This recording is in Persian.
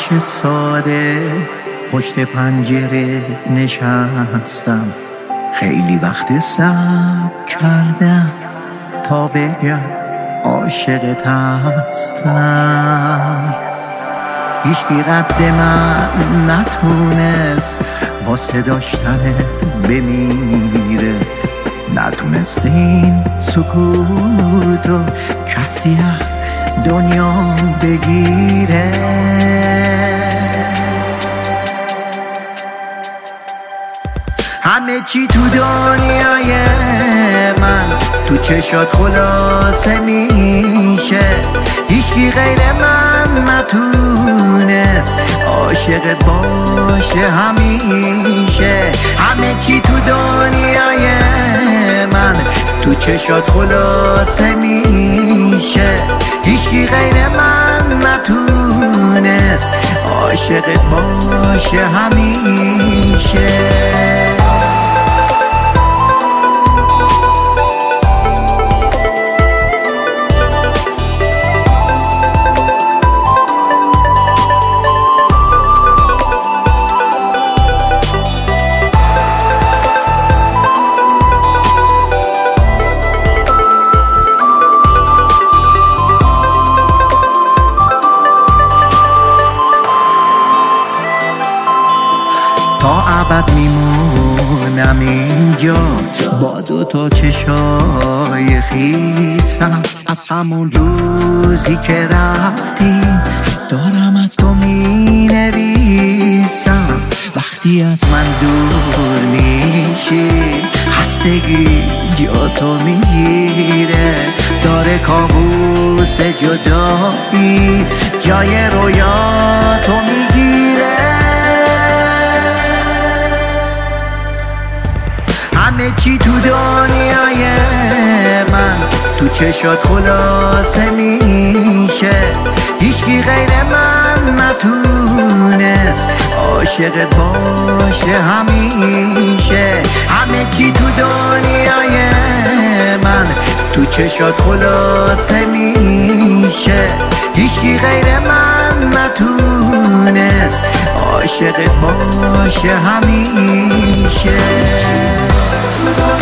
ساده پشت پنجره نشستم، خیلی وقت صبر کردم تا بگم عاشقت هستم. هیچکی قد من نتونست واسه داشتنت بمیره، نتونست این سکوتو کسی از دنیا بگیره. همه چی تو دنیای من تو چشات خلاصه میشه، هیچکی غیر من نتونست عاشقت باشه همیشه. همه چی تو دنیای من تو چشات خلاصه میشه، هیچکی غیر من نتونست عاشقت باشه همیشه. تا ابد میمونم اینجا با دوتا چشای خیسم، از همون روزی که رفتی دارم از تو مینویسم. وقتی از من دور میشی خستگی جا تو میگیره، داره کابوس جدایی جای رویا تو میگیره. همه چی تو دنیای من تو چشات خلاصه میشه، هیچکی غیر من نتونست عاشقت باشه همیشه. همه چی تو دنیای من تو چشات خلاصه میشه، هیچکی غیر من نتونست عاشقت باشه همیشه.